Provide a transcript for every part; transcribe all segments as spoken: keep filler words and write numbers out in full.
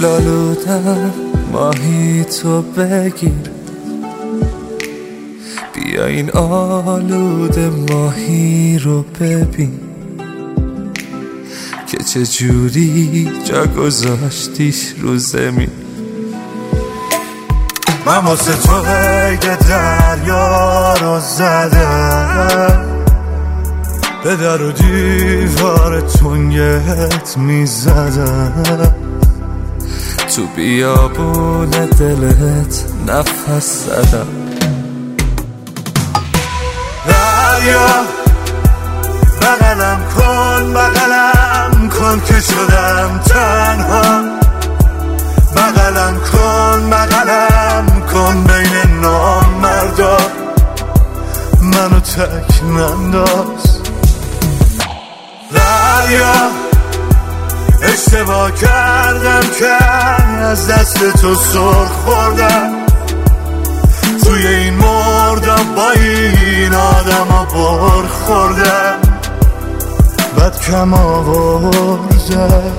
دلالودم ماهی تو بگیر، بیا این آلوده ماهی رو ببین که چه جوری جا گذاشتیش رو زمین. من واسه تو قید دریا رو زدم، به در و دیوار تنگت میزدم، تو بیابون دلت نفس زدم. دریا بغلم کن بغلم کن که شدم تنها، بغلم کن بغلم کن بین نامردا، منو تک ننداز. دریا اشتباه کردم که از دست تو سر خوردم، توی این مردم با این آدم ها بر خوردم، بد کم آوردم.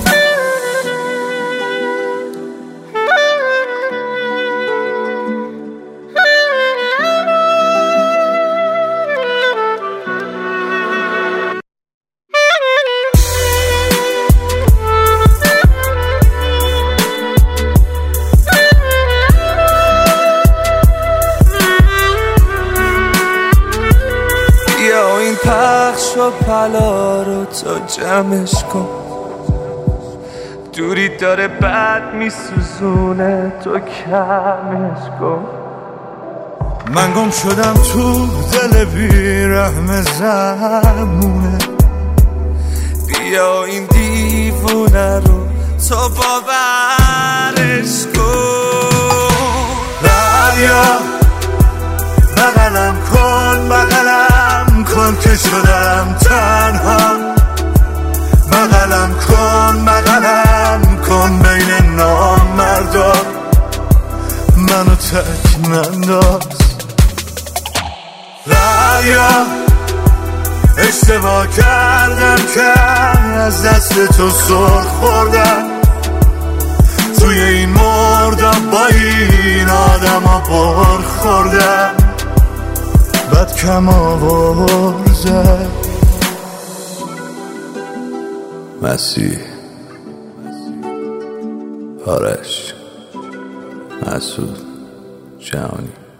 پخش و پلا رو تو جمعش کن، دوری داره بد میسوزونه تو کمش کن. من گم شدم تو دل بیرحم زمونه، بیا این دیوونه رو تو باورش کن. دریا بغلم کن بغلم کن که شدم تنها، بغلم کن بغلم کن بین نامردا، منو تک ننداز. دریا اشتباه کردم که از دست تو سر خوردم، توی این مردم با این آدم ها بر خوردم، بد کم آورده. مسیح، آرش، مسعود، جهانی.